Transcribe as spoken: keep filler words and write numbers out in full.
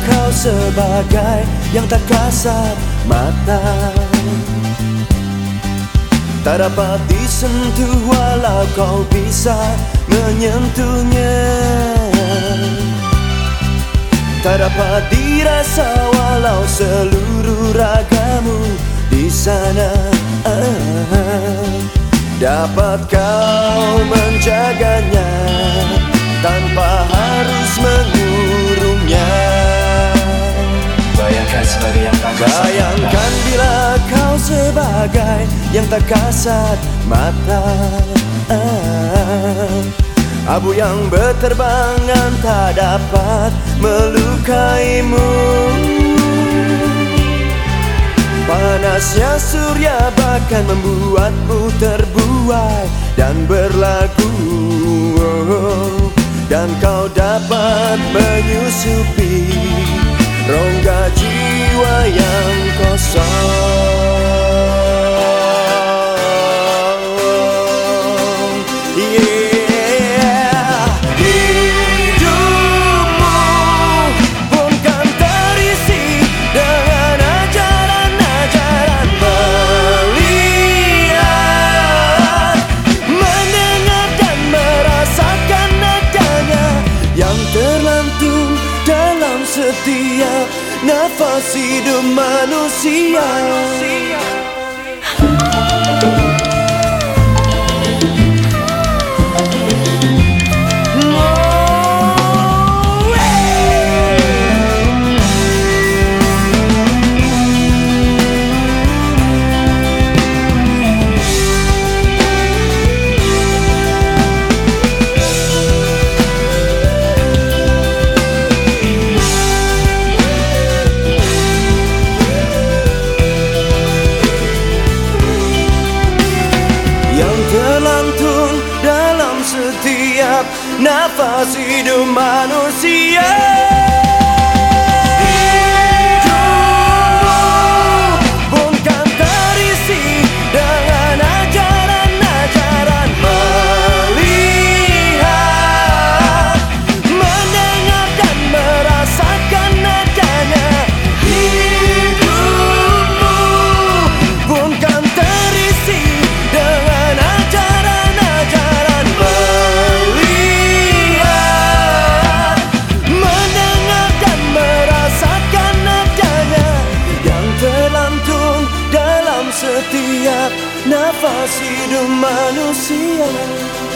kau sebagai yang tak kasat mata, tak dapat disentuh walau kau bisa menyentuhnya, tak dapat dirasa walau seluruh ragamu di sana. ah, Dapat kau menjaganya tanpa harus mengurungnya. Bayangkan sebagai yang tak kasat Bayangkan bila kau sebagai yang tak kasat mata, ah, abu yang berterbangan tak dapat melukaimu. Panasnya surya bahkan membuatmu terbuai dan berlagu, dan kau dapat menyusupi rongga jiwa yang kosong. Yeah. Hidupmu pun kan terisi dengan ajaran-ajaran, melihat, mendengar dan merasakan nadanya yang terlantun dalam setiap nafas hidup manusia. Terlantun dalam setiap nafas hidup manusia. Hidupmu pun kan terisi dengan ajaran-ajaran, melihat, mendengar dan merasakan nadanya. Hidupmu pun kan terisi dengan ajaran-ajaran, melihat, mendengar dan merasakan nadanya yang terlantun dalam setiap nafas hidup manusia.